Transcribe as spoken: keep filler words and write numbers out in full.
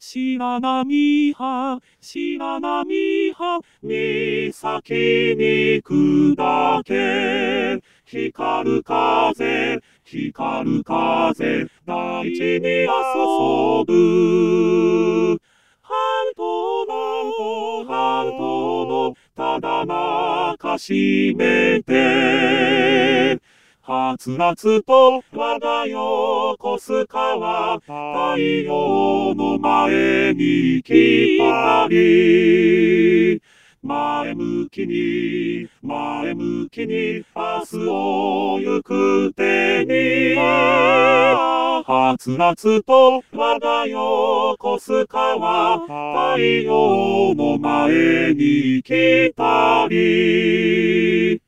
白波は、白波は、岬に砕け。光る風、光る風、大地に遊ぶ。半島の、半島の、ただ中しめて。はつらつと話題を起こす川、太陽の前に来たり。前向きに、前向きに、明日を行く手に。はつらつと話題を起こす川、太陽の前に来たり。